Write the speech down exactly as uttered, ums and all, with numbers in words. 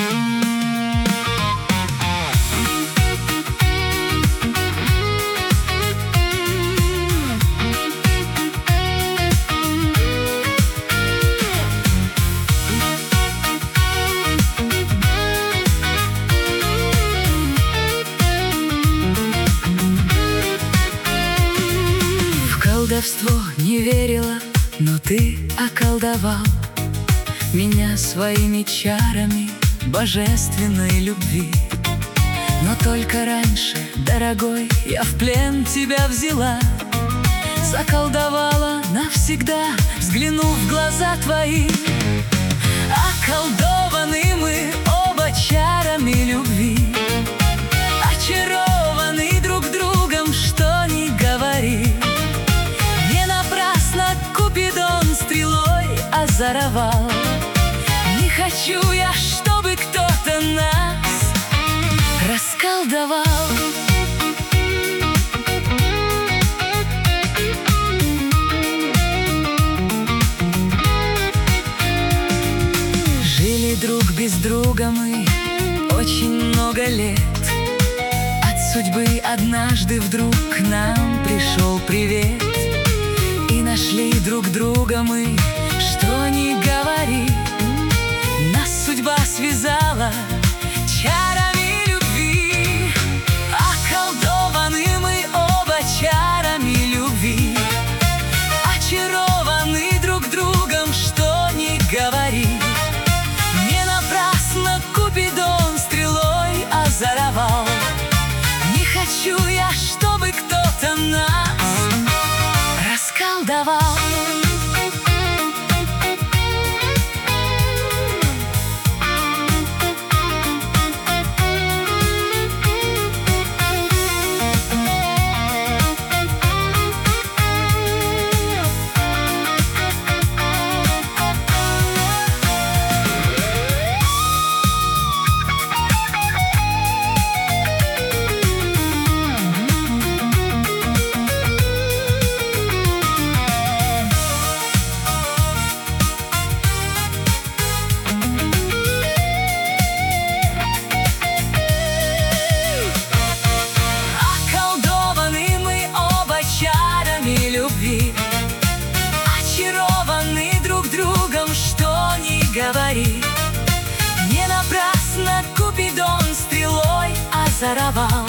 Колдовство не верила, но ты околдовал меня своими чарами божественной любви. Но только раньше, дорогой, я в плен тебя взяла, заколдовала навсегда, взглянув в глаза твои. Околдованы мы оба чарами любви, очарованы друг другом, что ни говори. Купидон стрелой озоровал. Не хочу я, чтобы кто-то нас расколдовал. Жили друг без друга мы очень много лет. От судьбы однажды вдруг к нам пришел привет. И нашли друг друга мы, что ни говори. Нас судьба связала чарами любви. Околдованы мы оба чарами любви, очарованы друг другом, что ни говори. Не напрасно Купидон стрелой озоровал. Не хочу я, чтобы кто-то нас расколдовал. Очарованы друг другом, что ни говори. Не напрасно Купидон стрелой озоровал.